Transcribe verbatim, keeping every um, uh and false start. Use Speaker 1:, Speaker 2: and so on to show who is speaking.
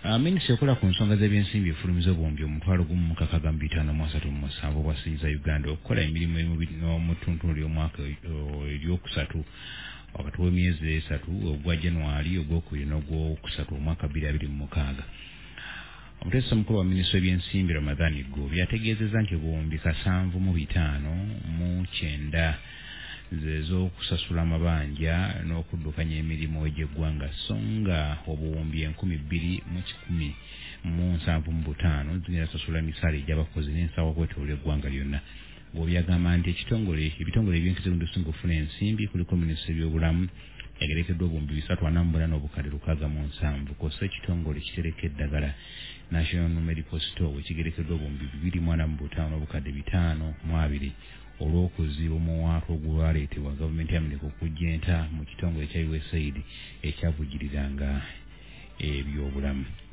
Speaker 1: Minisitule ekola ku nsonga z'ebyensimbi efulumiza obuwumbi omutwalo gumu mu kakaga mu bitaano mu asatu mu musanvu bwasizza Uganda okukola emirimu mu ttuntu ly'omwaka eryokusatu wakati w'emyezi esatu ogwa January ogwokubiri n'ogwokusatu omwaka bbiri abiri mu mukaaga. Omuteesa mukulu wa minisitule y'ebyensimbi Ramadhan Goobi yategeezezza nti obuwumbi kasanvu mu bitaano mu kyenda z'okusasula amabanja n'okuddukanya emirimu egy'eggwanga so nga obuwumbi enkumi bbiri mu kikumi mu nsanvu mu butaano zigenda sasula emisaala egy'abakozi n'ensawo kwetooloola eggwanga lyonna. Goobi yagamba nti ekitongole ebitongole eby'enkizo okusinga okufuna ensimbi kuliko minisitule y'ebyobulamu yagerekeddwa obuwumbi bisatu ana mu buna n'obukadde lukaaga mu nsanvu kosa ekitongole kitereka eddagala National Medical Store ekigerekeddwa obuwumbi bibiri mu ana mu butaano n'obukadde bitaano mu abiri olw'okuziba omuwaatwa ogwaleetebwa gavumenti ya Amerika okujja enta mu kitongole ekya U S A I D ekyavujjiriranga ebyobulamu.